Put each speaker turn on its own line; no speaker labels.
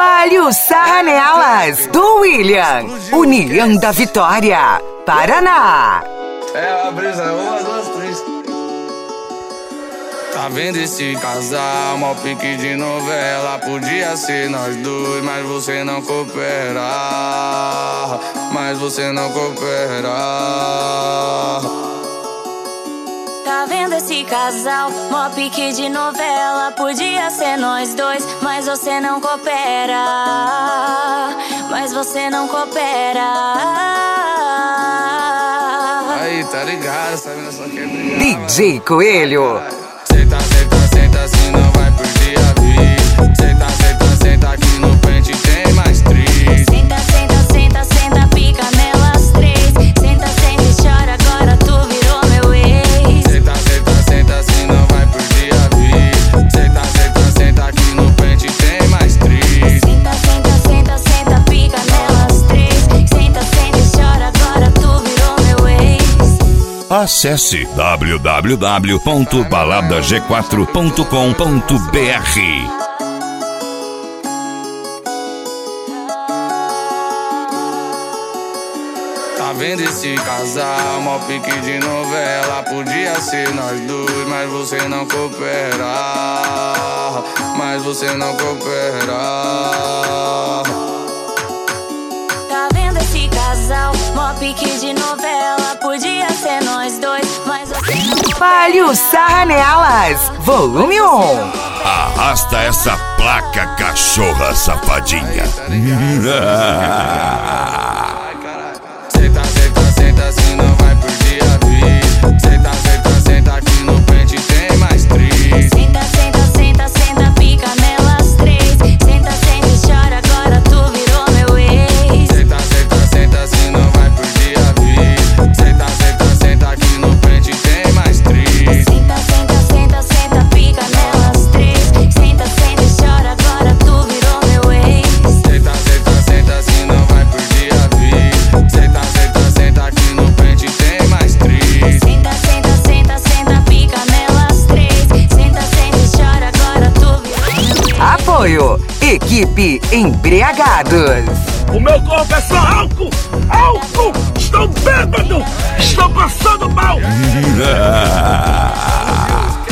Palio Sarra Nelas, do William, União da Vitória, Paraná.
É a brisa, 1, 2, 3. Tá vendo esse casal, mó pique de novela. Podia ser nós dois, mas você não coopera. Mas você não coopera.
Tá vendo esse casal, mó pique de novela. Podia ser nós dois, mas você não coopera. Mas você não coopera.
Aí, tá ligado, sabe, nós só quer brigar.
DJ Coelho.
Senta, senta, senta, assim não vai perder a vida. Senta, senta, senta, aqui no pente tem mais 3.
Senta, senta, senta, senta, pica nelas 3. Senta, senta e chora, agora tu virou meu ex.
Senta, senta, senta, assim não vai perder a vida. Senta, senta, senta, aqui no pente tem mais 3.
Senta, senta, senta, senta, pica nelas 3. Senta, senta e chora, agora tu virou meu ex.
Acesse www.baladag4.com.br.
Tá vendo esse casal, mó pique de novela. Podia ser nós dois, mas você não coopera. Mas você não coopera.
Tá vendo esse casal, mó pique de novela. Podia ser nós dois, mas você não
Palio Sarra Nelas, volume 1.
Arrasta essa placa, cachorra safadinha.
Senta, senta, senta, assim não vai perder a vida. Senta, senta, senta, aqui no pente tem mais 3.
Senta, senta, senta, senta, pica nelas 3. Senta, senta e chora, agora tu virou meu ex.
Senta, senta, senta, assim não vai perder a vida. Senta, senta, senta, aqui no pente tem mais 3.
Senta, senta, senta, senta, pica nelas 3. Senta, senta e chora, agora tu virou meu ex.
Senta, senta, senta, assim não vai perder a vida. Senta, senta, senta, aqui no pente tem mais 3.
Senta, senta, senta, senta, pica nelas 3. Senta, senta e chora, agora tu virou.
Apoio, equipe Embriagados.
O meu corpo é só álcool! Álcool! Estou bêbado! Estou passando mal!